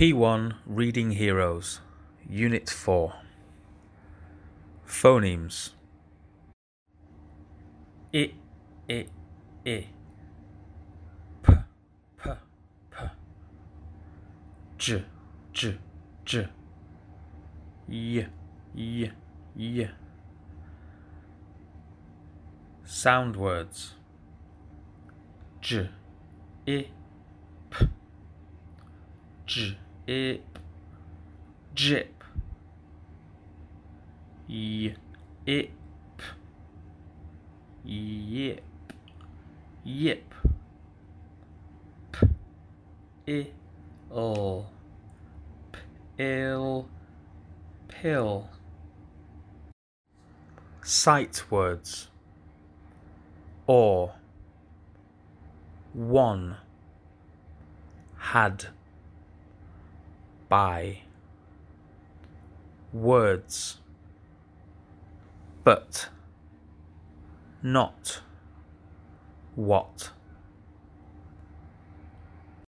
P1 Reading Heroes, Unit 4. Phonemes. I, I, I. P, p, p. J, j, j. Y, y, y. Sound words. J, I, p. J, I, p. Jip. Y, I, p. Yip. Yip. P, I, l. Pill. Pill. Sight words. Or. One. Had. By. Words. But. Not. What.